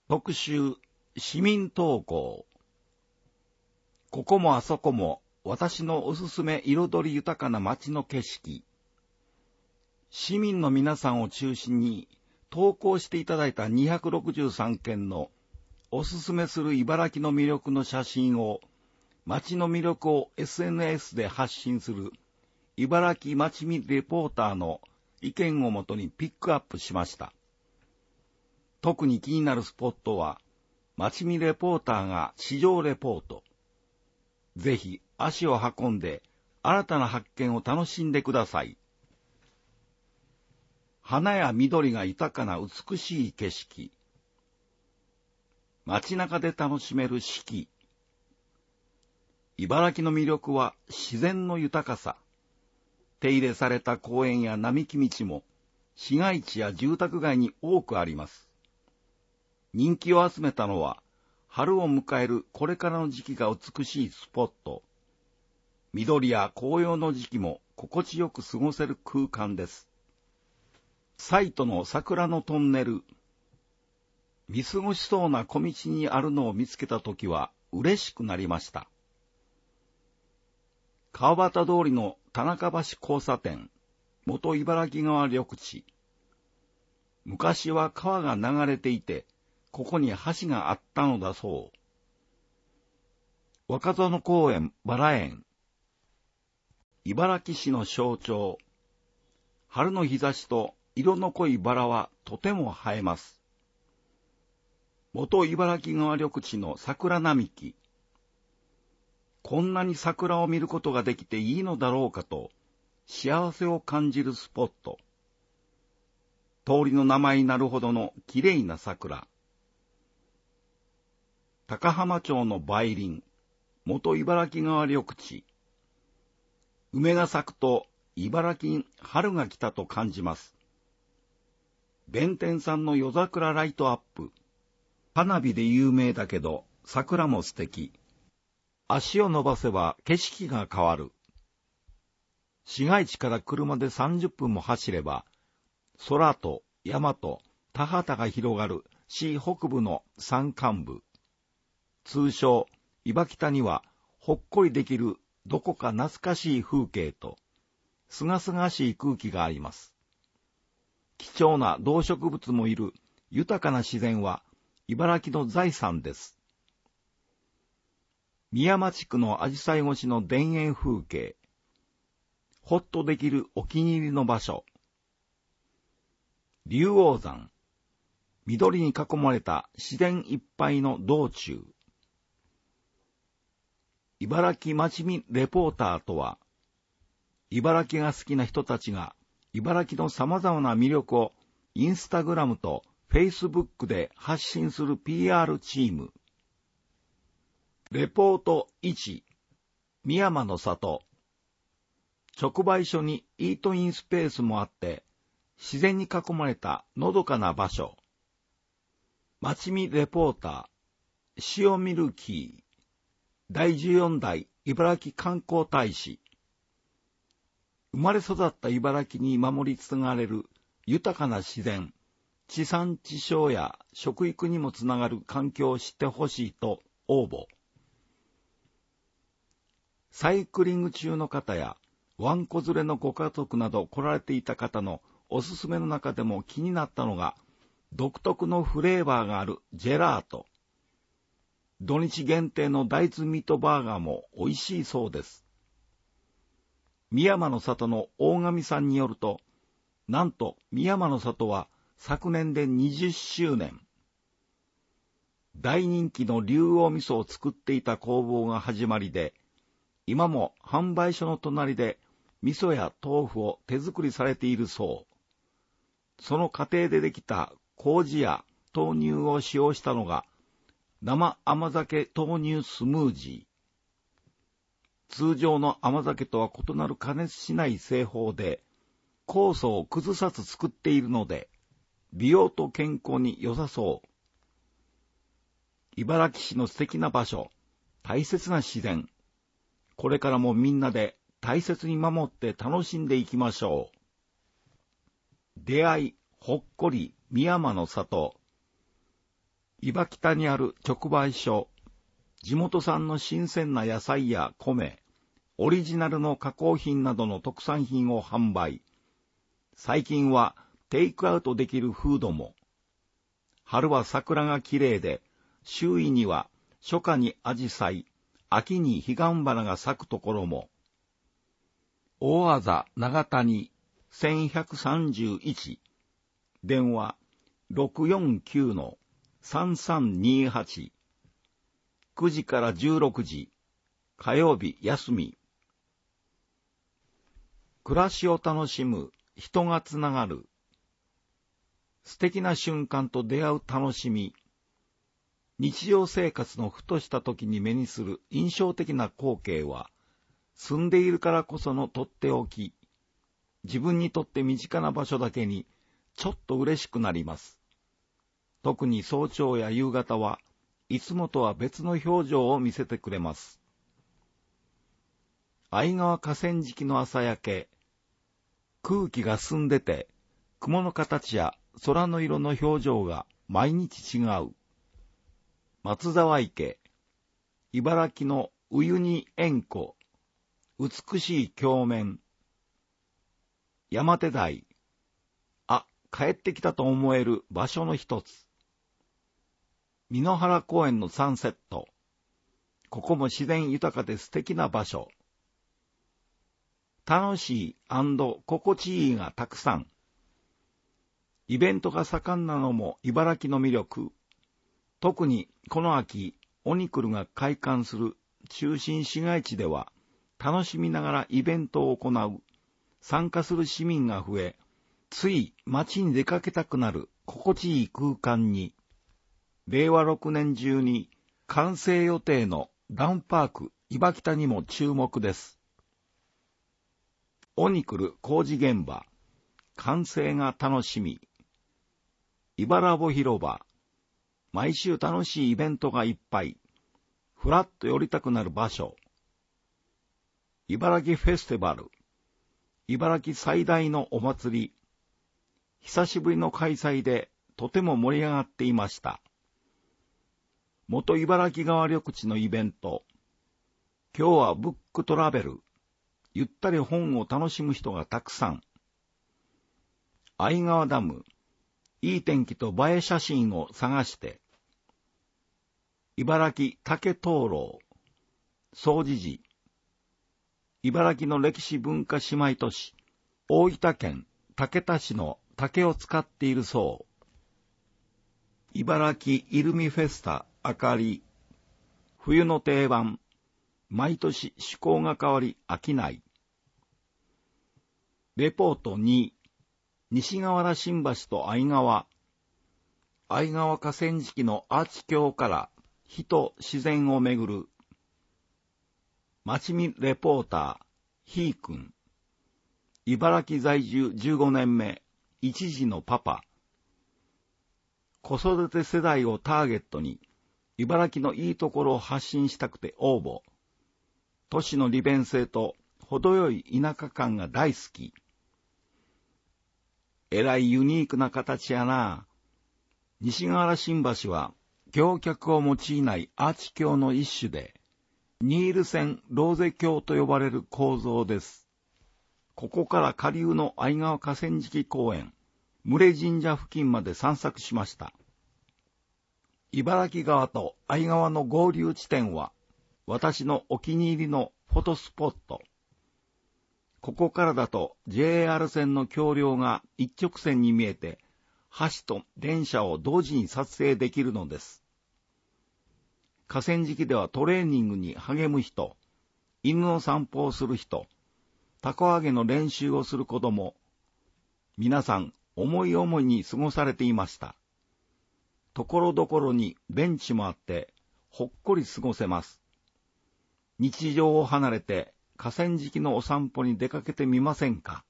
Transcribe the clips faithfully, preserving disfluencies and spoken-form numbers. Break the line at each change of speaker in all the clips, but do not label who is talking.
特集、市民投稿。ここもあそこも私のおすすめ彩り豊かな街の景色。市民の皆さんを中心に投稿していただいたにひゃくろくじゅうさんけんのおすすめする茨城の魅力の写真を、街の魅力を エスエヌエス で発信する茨城まちみレポーターの意見をもとにピックアップしました。特に気になるスポットは、まちみレポーターが市場レポート。ぜひ足を運んで新たな発見を楽しんでください。花や緑が豊かな美しい景色。街中で楽しめる四季。茨城の魅力は自然の豊かさ。手入れされた公園や並木道も市街地や住宅街に多くあります。人気を集めたのは、春を迎えるこれからの時期が美しいスポット。緑や紅葉の時期も心地よく過ごせる空間です。サイトの桜のトンネル。見過ごしそうな小道にあるのを見つけたときは嬉しくなりました。川端通りの田中橋交差点、元茨城川緑地。昔は川が流れていて、ここに橋があったのだそう。若園公園バラ園。茨城市の象徴。春の日差しと色の濃いバラはとても映えます。元茨城川緑地の桜並木。こんなに桜を見ることができていいのだろうかと、幸せを感じるスポット。通りの名前になるほどのきれいな桜。高浜町の梅林、元茨城川緑地。梅が咲くと茨城に春が来たと感じます。弁天さんの夜桜ライトアップ。花火で有名だけど桜も素敵。足を伸ばせば景色が変わる。市街地から車でさんじゅっぷんも走れば、空と山と田畑が広がる市北部の山間部。通称、岩北には、ほっこりできるどこか懐かしい風景と、すがすがしい空気があります。貴重な動植物もいる豊かな自然は、茨城の財産です。宮山地区の紫陽花越しの田園風景。ほっとできるお気に入りの場所。竜王山。緑に囲まれた自然いっぱいの道中。茨城まちみレポーターとは、茨城が好きな人たちが茨城の様々な魅力をインスタグラムとフェイスブックで発信する ピーアール チーム。レポートいち、美山の里。直売所にイートインスペースもあって、自然に囲まれたのどかな場所。まちみレポーター、塩ミルキー。だいじゅうよんだい茨城観光大使。生まれ育った茨城に守り継がれる豊かな自然、地産地消や食育にもつながる環境を知ってほしいと応募。サイクリング中の方やワンコ連れのご家族など来られていた方のおすすめの中でも気になったのが、独特のフレーバーがあるジェラート。土日限定の大豆ミートバーガーも美味しいそうです。美山の里の大神さんによると、なんと美山の里は昨年でにじゅっしゅうねん。大人気の竜王味噌を作っていた工房が始まりで、今も販売所の隣で味噌や豆腐を手作りされているそう。その過程でできた麹や豆乳を使用したのが、生甘酒豆乳スムージー。通常の甘酒とは異なる加熱しない製法で、酵素を崩さず作っているので、美容と健康に良さそう。茨城市の素敵な場所、大切な自然。これからもみんなで大切に守って楽しんでいきましょう。出会い、ほっこり、美山の里。 伊庭北にある直売所、地元産の新鮮な野菜や米、オリジナルの加工品などの特産品を販売。最近はテイクアウトできるフードも。春は桜がきれいで、周囲には初夏にアジサイ、秋に彼岸花が咲くところも。大あざ長谷せんひゃくさんじゅういち、電話 ろくよんきゅうのさんさんにはち、くじからじゅうろくじ、火曜日休み。暮らしを楽しむ、人がつながる。素敵な瞬間と出会う楽しみ。日常生活のふとした時に目にする印象的な光景は、住んでいるからこそのとっておき。自分にとって身近な場所だけに、ちょっと嬉しくなります。特に早朝や夕方はいつもとは別の表情を見せてくれます。相川河川敷の朝焼け。空気が澄んでて、雲の形や空の色の表情が毎日違う。松沢池。茨城のウユニ塩湖。美しい鏡面。山手台。あ、帰ってきたと思える場所の一つ。美濃原公園のサンセット。ここも自然豊かで素敵な場所。楽しい&心地いいがたくさん。イベントが盛んなのも茨城の魅力。特にこの秋、オニクルが開館する中心市街地では、楽しみながらイベントを行う。参加する市民が増え、つい街に出かけたくなる心地いい空間に。れいわろくねん中に完成予定のランパーク伊庭北にも注目です。オニクル工事現場、完成が楽しみ。茨穂広場、毎週楽しいイベントがいっぱい。ふらっと寄りたくなる場所。茨城フェスティバル、茨城最大のお祭り。久しぶりの開催でとても盛り上がっていました。元茨城川緑地のイベント。今日はブックトラベル。ゆったり本を楽しむ人がたくさん。相川ダム。いい天気と映え写真を探して。茨城竹灯籠。総持寺。茨城の歴史文化姉妹都市。大分県竹田市の竹を使っているそう。茨城イルミフェスタあかり。冬の定番。毎年趣向が変わり飽きない。レポートに、西河原新橋と相川。相川河川敷のアーチ橋から人、自然をめぐる。町見レポーター、ひーくん。茨城在住じゅうごねんめ、一児のパパ。子育て世代をターゲットに、茨城のいいところを発信したくて応募。都市の利便性と程よい田舎感が大好き。えらいユニークな形やな。西河原新橋は橋脚を用いないアーチ橋の一種で、ニール線ローゼ橋と呼ばれる構造です。ここから下流の相川河川敷公園、牟礼神社付近まで散策しました。茨城川と相川の合流地点は、私のお気に入りのフォトスポット。ここからだと ジェイエーアール 線の橋梁が一直線に見えて、橋と電車を同時に撮影できるのです。河川敷ではトレーニングに励む人、犬の散歩をする人、たこ揚げの練習をする子供、皆さん思い思いに過ごされていました。ところどころにベンチもあって、ほっこり過ごせます。日常を離れて河川敷のお散歩に出かけてみませんか。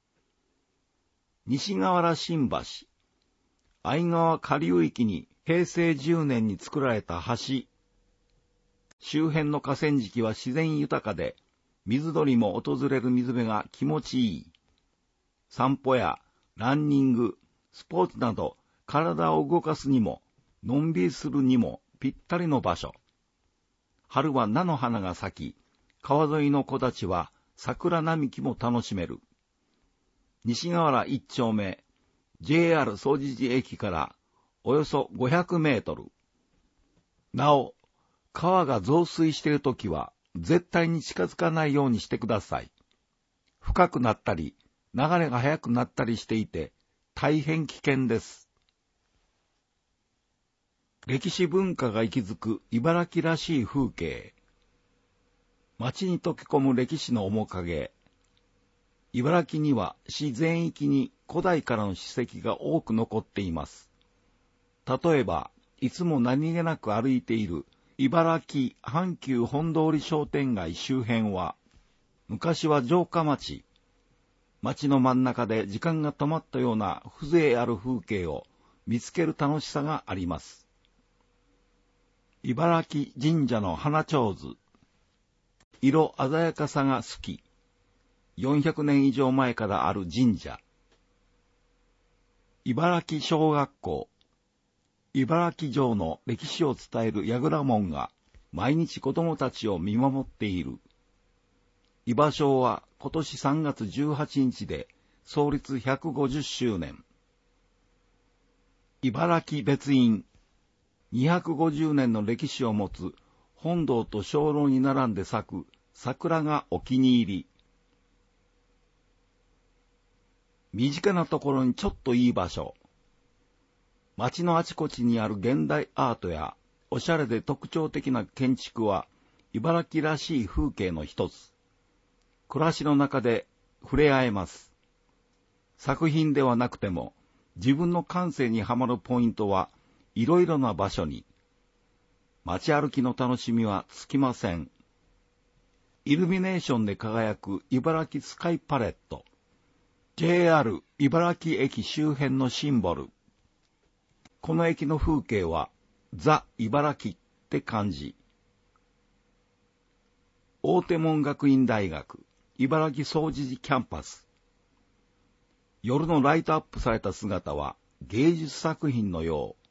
西河原新橋、相川下流域にへいせいじゅうねんに作られた橋。周辺の河川敷は自然豊かで、水鳥も訪れる水辺が気持ちいい。散歩やランニング、スポーツなど体を動かすにものんびりするにもぴったりの場所。春は菜の花が咲き、川沿いの木立は桜並木も楽しめる。西河原一丁目、ジェイアール 総持寺駅からおよそごひゃくメートル。なお、川が増水しているときは絶対に近づかないようにしてください。深くなったり、流れが速くなったりしていて大変危険です。歴史文化が息づく茨城らしい風景。街に溶け込む歴史の面影。茨城には市全域に古代からの史跡が多く残っています。例えば、いつも何気なく歩いている茨城阪急本通り商店街周辺は、昔は城下町。街の真ん中で時間が止まったような風情ある風景を見つける楽しさがあります。茨城神社の花手水。色鮮やかさが好き。よんひゃくねん以上前からある神社。茨城小学校。茨城城の歴史を伝える櫓門が毎日子供たちを見守っている。伊庭小は今年さんがつじゅうはちにちで創立ひゃくごじゅっしゅうねん。茨城別院。にひゃくごじゅうねんの歴史を持つ本堂と鐘楼に並んで咲く桜がお気に入り。身近なところにちょっといい場所。街のあちこちにある現代アートやおしゃれで特徴的な建築は茨城らしい風景の一つ。暮らしの中で触れ合えます。作品ではなくても自分の感性にはまるポイントはいろいろな場所に。街歩きの楽しみは尽きません。イルミネーションで輝く茨城スカイパレット。ジェイアール 茨城駅周辺のシンボル。この駅の風景はザ・茨城って感じ。大手門学院大学茨城総持寺キャンパス。夜のライトアップされた姿は芸術作品のよう。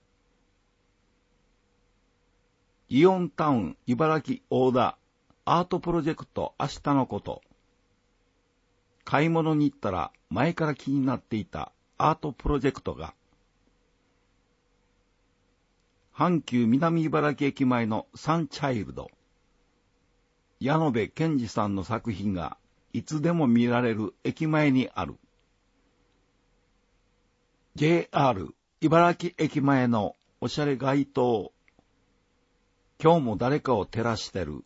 イオンタウン茨城大田アートプロジェクト明日のこと。買い物に行ったら前から気になっていたアートプロジェクトが。阪急南茨城駅前のサンチャイルド。矢野部健二さんの作品がいつでも見られる駅前にある。ジェイアール 茨城駅前のおしゃれ街灯。今日も誰かを照らしてる。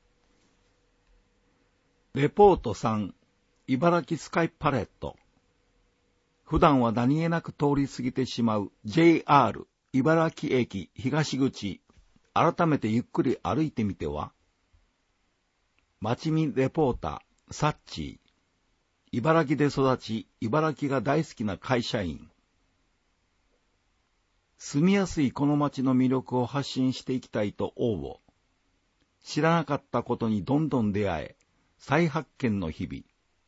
レポートさん、茨城スカイパレット。普段は何気なく通り過ぎてしまう ジェイアール 茨城駅東口。改めてゆっくり歩いてみては。街見レポーター、サッチー。茨城で育ち、茨城が大好きな会社員。住みやすいこの街の魅力を発信していきたいと応募。知らなかったことにどんどん出会え、再発見の日々。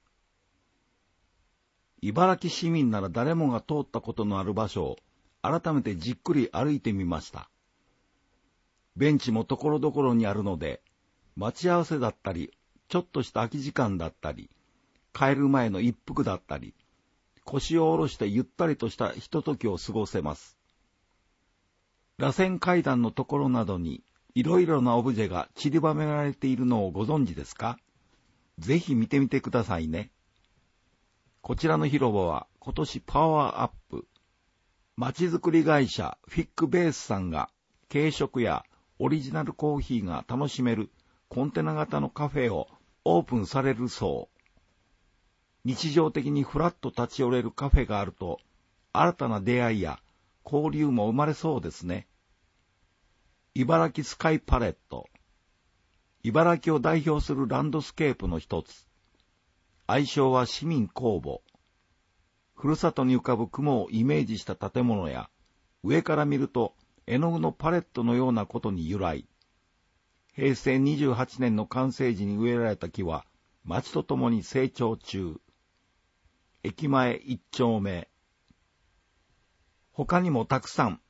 茨城市民なら誰もが通ったことのある場所を改めてじっくり歩いてみました。ベンチもところどころにあるので、待ち合わせだったり、ちょっとした空き時間だったり、帰る前の一服だったり、腰を下ろしてゆったりとしたひとときを過ごせます。螺旋階段のところなどにいろいろなオブジェが散りばめられているのをご存知ですか？ぜひ見てみてくださいね。こちらの広場は今年パワーアップ。まちづくり会社フィックベースさんが軽食やオリジナルコーヒーが楽しめるコンテナ型のカフェをオープンされるそう。日常的にフラッと立ち寄れるカフェがあると新たな出会いや交流も生まれそうですね。茨城スカイパレット。茨城を代表するランドスケープの一つ。愛称は市民公募。ふるさとに浮かぶ雲をイメージした建物や、上から見ると絵の具のパレットのようなことに由来。へいせいにじゅうはちねんの完成時に植えられた木は、町とともに成長中。駅前一丁目。他にもたくさん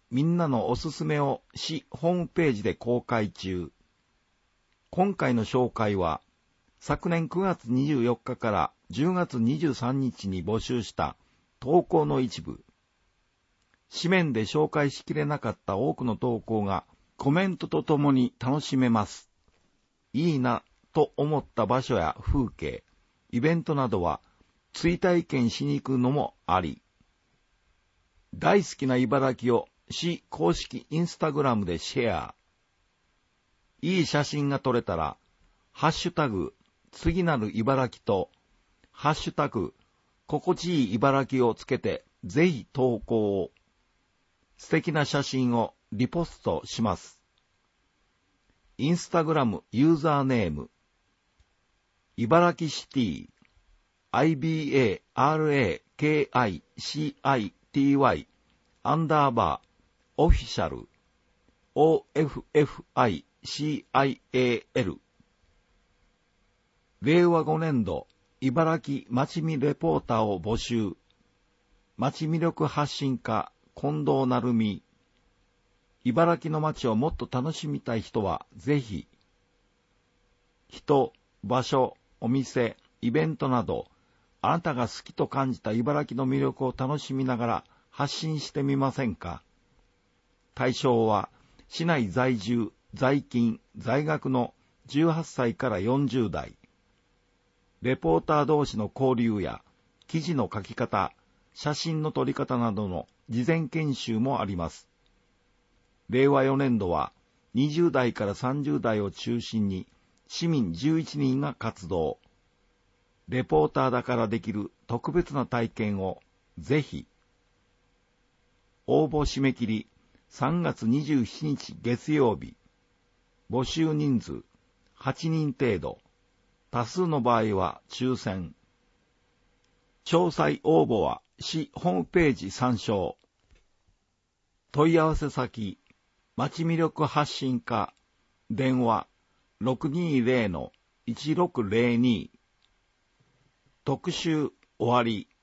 みんなのおすすめを市ホームページで公開中。今回の紹介は、昨年くがつにじゅうよっかからじゅうがつにじゅうさんにちに募集した投稿の一部。紙面で紹介しきれなかった多くの投稿がコメントとともに楽しめます。いいなと思った場所や風景、イベントなどは追体験しに行くのもあり。大好きな茨城を市公式インスタグラムでシェア。いい写真が撮れたら、ハッシュタグ、次なる茨城と、ハッシュタグ、心地いい茨城をつけて、ぜひ投稿を。素敵な写真をリポストします。インスタグラムユーザーネーム、茨城シティ、アイビーエーアールエーケーアイシーアイティーワイ、アンダーバー、オフィシャル、オーエフエフアイシーアイエーエル。れいわごねんど、茨城まちみレポーターを募集。街魅力発信家、近藤成美。茨城の街をもっと楽しみたい人は、ぜひ。人、場所、お店、イベントなど、あなたが好きと感じた茨城の魅力を楽しみながら発信してみませんか。対象は、市内在住、在勤、在学のじゅうはっさいからよんじゅうだい。レポーター同士の交流や、記事の書き方、写真の撮り方などの事前研修もあります。れいわよねんどは、にじゅうだいからさんじゅうだいを中心に、市民じゅういちにんが活動。レポーターだからできる特別な体験を、ぜひ。応募締め切り、さんがつにじゅうしちにち月曜日。募集人数、はちにん程度。多数の場合は抽選。詳細応募は市ホームページ参照。問い合わせ先、街魅力発信課、電話 ろくにーぜろのいちろくぜろに。特集終わり。